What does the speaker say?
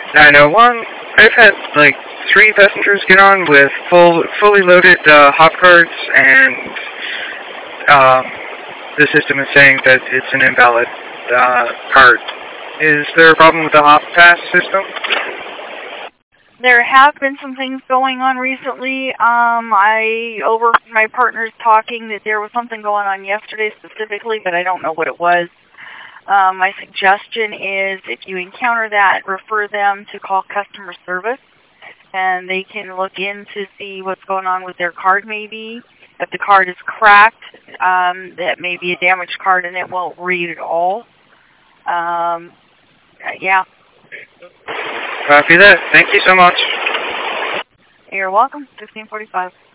901. I've had like 3 passengers get on with fully loaded hop cards, and the system is saying that it's an invalid card. Is there a problem with the hop pass system? There have been some things going on recently. I overheard my partners talking that there was something going on yesterday specifically, but I don't know what it was. My suggestion is if you encounter that, refer them to call customer service, and they can look in to see what's going on with their card maybe. If the card is cracked, that may be a damaged card and it won't read at all. Yeah. Copy that. Thank you so much. You're welcome. 1545.